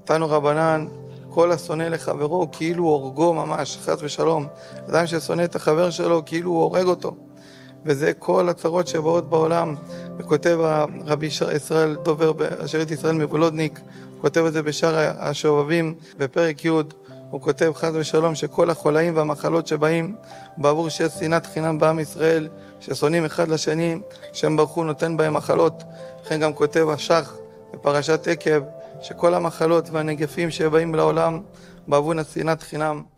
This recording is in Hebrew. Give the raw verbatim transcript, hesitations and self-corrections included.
תנו רבנן, כל השונא לחברו כאילו הורגו ממש, חס ושלום. אדם ששונא את החבר שלו כאילו הוא הורג אותו. וזה כל הצרות שבאות בעולם. וכותב רבי ישראל דובר בשארית ישראל מבולודניק, הוא כותב את זה בשאר השובבים בפרק י', הוא כותב חס ושלום שכל החולאים והמחלות שבאים בעבור שיש שנאת חינם בעם ישראל, ששונאים אחד לשני, שם ברוך הוא נותן בהם מחלות. לכן גם כותב השח בפרשת עקב, שכל המחלות והנגפים שבאים לעולם בעבור שנאת חינם.